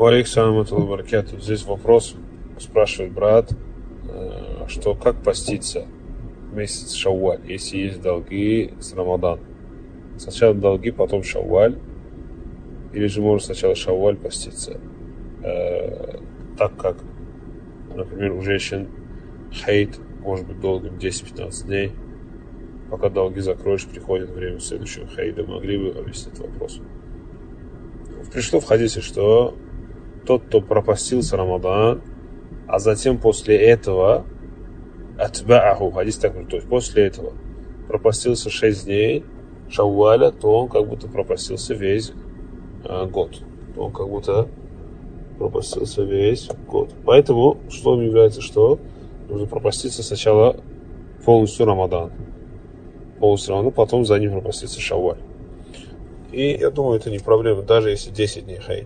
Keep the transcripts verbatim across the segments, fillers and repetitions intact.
Алейкум баракату. Здесь вопрос, спрашивает брат, что как поститься в месяц Шавваль, если есть долги с Рамадан. Сначала долги, потом Шавваль, или же можно сначала Шавваль поститься, э, так как, например, у женщин хейт может быть долгим десять-пятнадцать дней, пока долги закроешь, приходит время следующего хейда. Могли бы объяснить вопрос? Пришло в хадисе, что тот, кто пропастился Рамадан, а затем после этого атбааху, хадис так, то есть после этого пропастился шесть дней Шавваля, то он как будто пропастился весь э, год. То он как будто пропастился весь год. Поэтому, что является, что нужно пропаститься сначала полностью Рамадан. Полностью Рамадан, потом за ним пропаститься Шавваль. И я думаю, это не проблема, даже если десять дней хейт.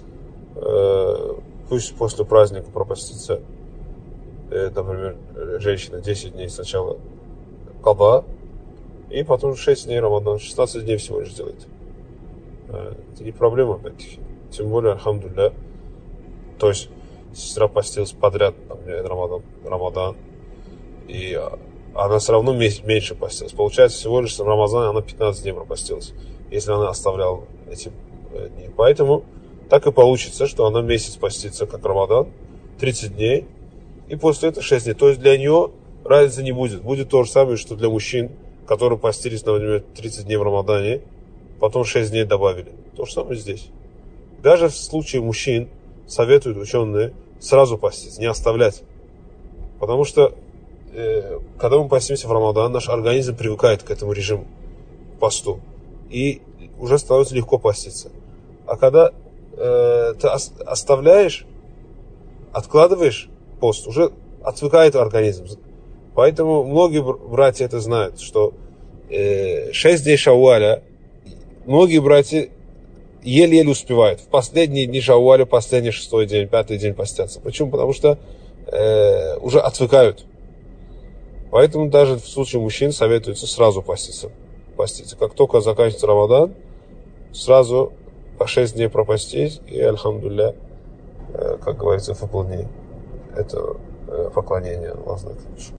Э, пусть после праздника пропастится, э, например, женщина десять дней сначала када, и потом шесть дней Рамадан, шестнадцать дней всего лишь делает. Э, это не проблема, опять-таки. Тем более, альхамдулилля, то есть сестра постилась подряд, там, Рамадан, Рамадан, и она все равно меньше постилась. Получается, всего лишь в Рамадан она пятнадцать дней пропастилась, если она оставляла эти дни. Поэтому так и получится, что она месяц постится, как Рамадан, тридцать дней, и после этого шесть дней. То есть для нее разницы не будет. Будет то же самое, что для мужчин, которые постились, например, тридцать дней в Рамадане, потом шесть дней добавили. То же самое здесь. Даже в случае мужчин советуют ученые сразу поститься, не оставлять. Потому что э, когда мы постимся в Рамадан, наш организм привыкает к этому режиму, к посту. И уже становится легко поститься. А когда э, ты оставляешь, откладываешь пост, уже отвыкает организм. Поэтому многие братья это знают, что э, шесть дней Шавваля многие братья еле-еле успевают. В последние дни Шавваля, последний шестой день, пятый день постятся. Почему? Потому что э, уже отвыкают. Поэтому даже в случае мужчин советуется сразу поститься. поститься. Как только заканчивается Рамадан, сразу по шесть дней пропастить, и, альхамдулилля, э, как говорится, выполни это э, поклонение Аллаху.